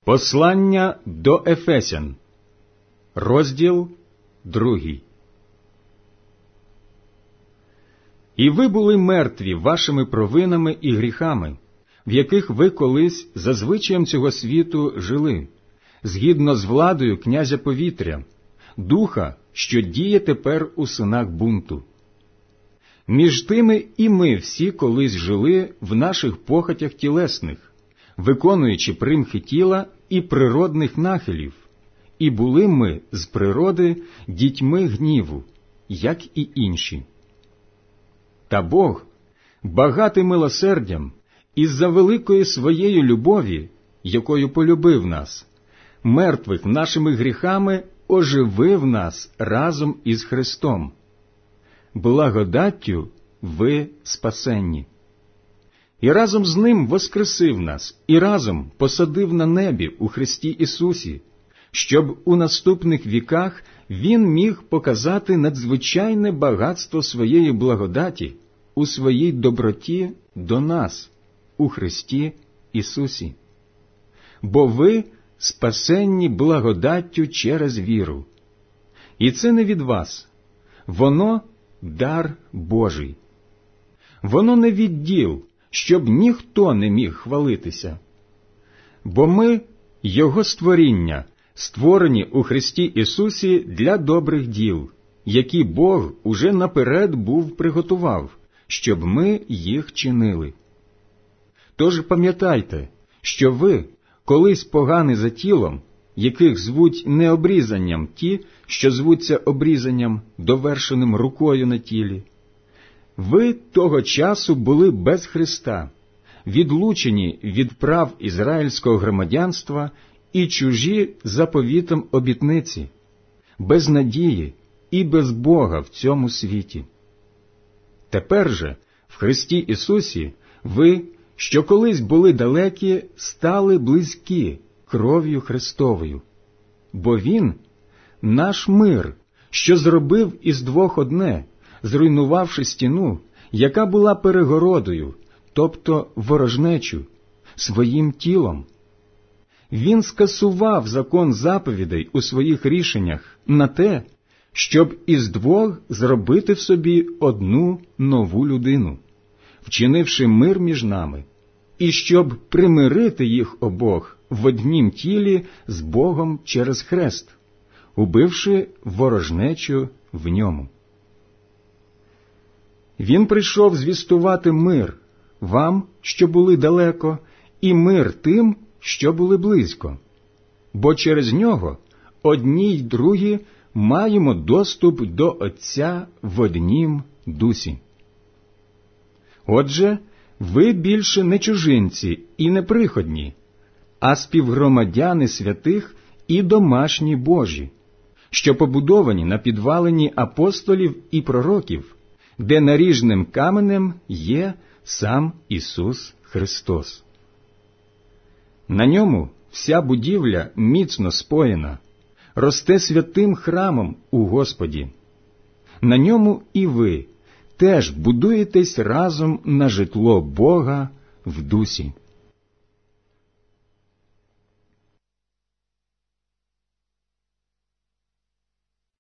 Послання до Ефесян, розділ 2. І ви були мертві вашими провинами і гріхами, в яких ви колись за звичаєм цього світу жили, згідно з владою князя повітря, духа, що діє тепер у синах бунту. Між тими і ми всі колись жили в наших похотях тілесних, виконуючи примхи тіла і природних нахилів, і були ми з природи дітьми гніву, як і інші. Та Бог, багатий милосердям, із-за великої своєї любові, якою полюбив нас, мертвих нашими гріхами, оживив нас разом із Христом. Благодаттю ви спасенні. І разом з Ним воскресив нас, і разом посадив на небі у Христі Ісусі, щоб у наступних віках Він міг показати надзвичайне багатство своєї благодаті у своїй доброті до нас, у Христі Ісусі. Бо ви спасенні благодаттю через віру. І це не від вас, воно дар Божий. Воно не від діл, щоб ніхто не міг хвалитися. Бо ми – Його створіння, створені у Христі Ісусі для добрих діл, які Бог уже наперед був приготував, щоб ми їх чинили. Тож пам'ятайте, що ви, колись погані за тілом, яких звуть необрізанням ті, що звуться обрізанням, довершеним рукою на тілі, ви того часу були без Христа, відлучені від прав ізраїльського громадянства і чужі заповітом обітниці, без надії і без Бога в цьому світі. Тепер же, в Христі Ісусі, ви, що колись були далекі, стали близькі кров'ю Христовою. Бо Він – наш мир, що зробив із двох одне, зруйнувавши стіну, яка була перегородою, тобто ворожнечу, своїм тілом. Він скасував закон заповідей у своїх рішеннях на те, щоб із двох зробити в собі одну нову людину, вчинивши мир між нами, і щоб примирити їх обох в однім тілі з Богом через хрест, убивши ворожнечу в ньому. Він прийшов звістувати мир вам, що були далеко, і мир тим, що були близько. Бо через нього одні й другі маємо доступ до Отця в однім дусі. Отже, ви більше не чужинці і не приходні, а співгромадяни святих і домашні Божі, що побудовані на підвалині апостолів і пророків, де наріжним каменем є сам Ісус Христос. На ньому вся будівля міцно споєна, росте святим храмом у Господі. На ньому і ви теж будуєтесь разом на житло Бога в дусі.